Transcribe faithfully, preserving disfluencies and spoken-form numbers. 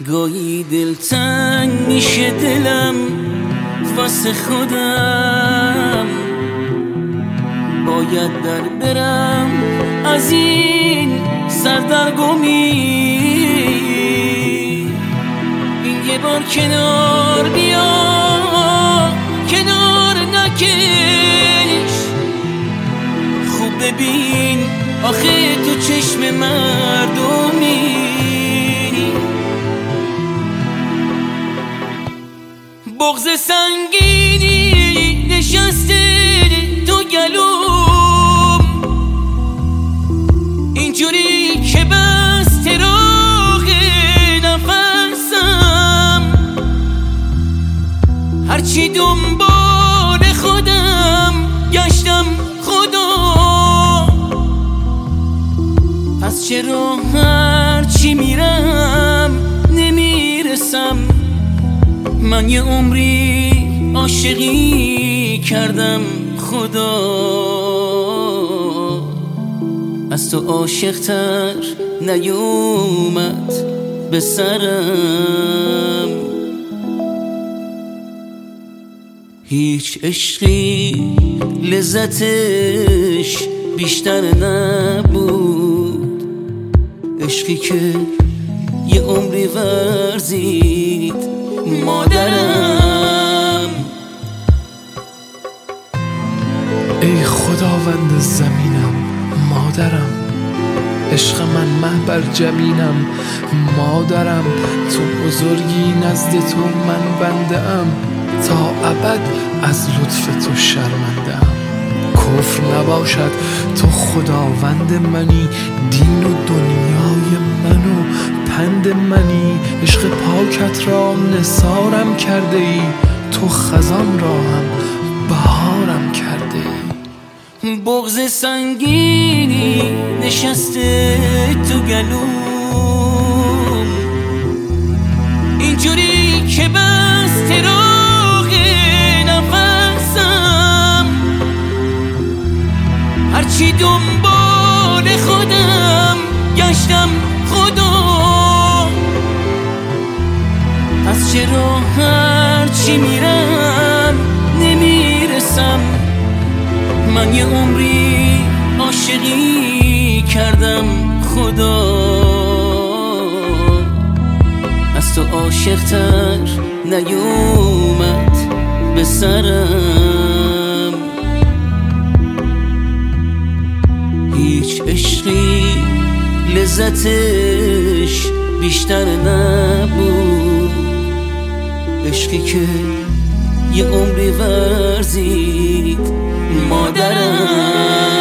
گاهی دلتنگ میشه دلم واسه خودم، باید در برم از این سردرگمی. این یه بار کنار بیا، کنار نکش، خوب ببین آخه تو چشم مردمی. بغض سنگینی نشسته تو گلوم، اینجوری که بسته راه نفسم، هرچی دنبال خودم گشتم خدا، پس چرا هرچی میرم نمیرسم؟ من یه عمری عاشقی کردم خدا، از تو عاشق‌تر نیومد به سرم. هیچ عشقی لذتش بیشتر نبود، عشقی که یه عمری ورزید مادرم. ای خداوند زمینم مادرم، عشق من محبر جبینم مادرم، تو بزرگی نزد تو من بنده ام، تا ابد از لطف تو شرمنده ام. کفر نباشد تو خداوند منی، دین و دنیای منو پند منی، عشق پاکت را نثارم کرده ای، تو خزان را هم بهارم کرده ای. بغض سنگینی نشسته تو گلوم، اینجوری که بسته راه نفسم، هرچی دنبال خودم گشتم خدا، پس چرا هرچی میرم نمیرسم؟ من یه عمری عاشقی کردم خدا، از تو عاشق‌تر نیومد به سرم. هیچ عشقی لذتش بیشتر نبود، عشقی که یه عمری ورزید مادرم.